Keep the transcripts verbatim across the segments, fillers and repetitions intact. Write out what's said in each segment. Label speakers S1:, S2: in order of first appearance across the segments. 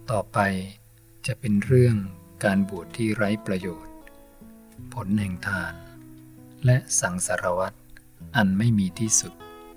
S1: ต่อไปจะเป็นเรื่องการบวชที่ไร้ประโยชน์ผลแห่งทานและสังสารวัฏอันไม่มีที่สุด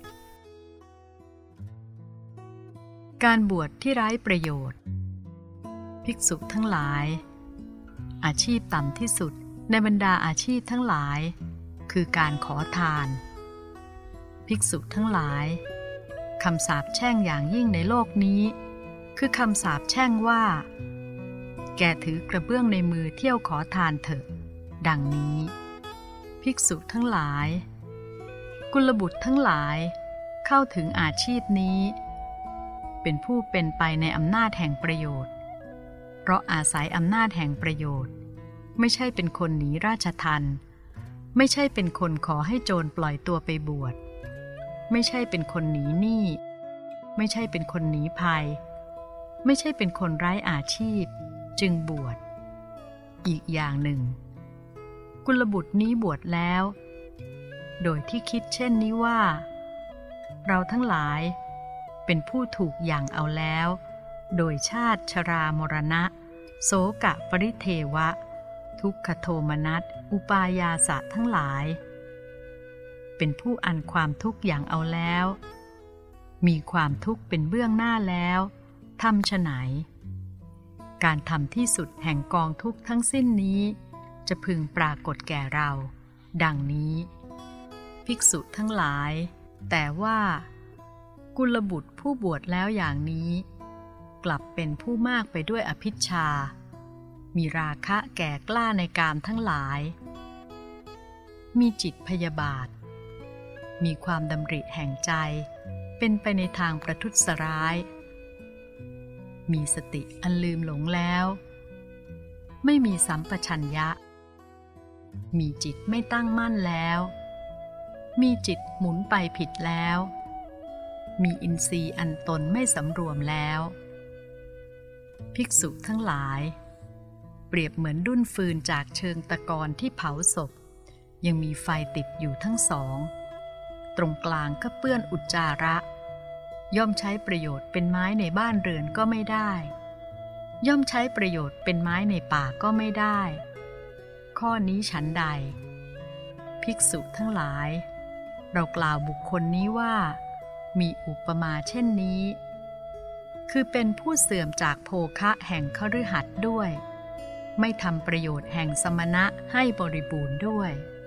S2: การบวชที่ไร้ประโยชน์ภิกษุทั้งหลายอาชีพต่ำที่สุดในบรรดาอาชีพทั้งหลายคือการขอทานภิกษุทั้งหลายคำสาปแช่งอย่างยิ่งในโลกนี้คือคำสาปแช่งว่าแกถือกระเบื้องในมือเที่ยวขอทานเถอะดังนี้ภิกษุทั้งหลายกุลบุตรทั้งหลายเข้าถึงอาชีพนี้เป็นผู้เป็นไปในอำนาจแห่งประโยชน์เพราะอาศัยอำนาจแห่งประโยชน์ไม่ใช่เป็นคนหนีราชทัณฑ์ไม่ใช่เป็นคนขอให้โจรปล่อยตัวไปบวชไม่ใช่เป็นคนหนีหนี้ไม่ใช่เป็นคนหนีภัยไม่ใช่เป็นคนไร้อาชีพจึงบวชอีกอย่างหนึ่งกุลบุตรนี้บวชแล้วโดยที่คิดเช่นนี้ว่าเราทั้งหลายเป็นผู้ถูกหยั่งเอาแล้วโดยชาติชรามรณะโสกะปริเทวะทุกขโทมนัสอุปายาสะทั้งหลายเป็นผู้อันความทุกข์อย่างเอาแล้วมีความทุกข์เป็นเบื้องหน้าแล้วทำไฉนการทำที่สุดแห่งกองทุกข์ทั้งสิ้นนี้จะพึงปรากฏแก่เราดังนี้ภิกษุทั้งหลายแต่ว่ากุลบุตรผู้บวชแล้วอย่างนี้กลับเป็นผู้มากไปด้วยอภิชฌามีราคะแก่กล้าในกามทั้งหลายมีจิตพยาบาทมีความดำริแห่งใจเป็นไปในทางประทุษร้ายมีสติอันลืมหลงแล้วไม่มีสัมปชัญญะมีจิตไม่ตั้งมั่นแล้วมีจิตหมุนไปผิดแล้วมีอินทรีย์อันตนไม่สำรวมแล้วภิกษุทั้งหลายเปรียบเหมือนดุ้นฟืนจากเชิงตะกอนที่เผาศพยังมีไฟติดอยู่ทั้งสองตรงกลางก็เปื้อนอุจจาระย่อมใช้ประโยชน์เป็นไม้ในบ้านเรือนก็ไม่ได้ย่อมใช้ประโยชน์เป็นไม้ในป่าก็ไม่ได้ข้อนี้ฉันใดภิกษุทั้งหลายเรากล่าวบุคคลนี้ว่ามีอุปมาเช่นนี้คือเป็นผู้เสื่อมจากโภคะแห่งคฤหัสถ์ด้วยไม่ทำประโยชน์แห่งสมณะให้บริบูรณ์ด้วย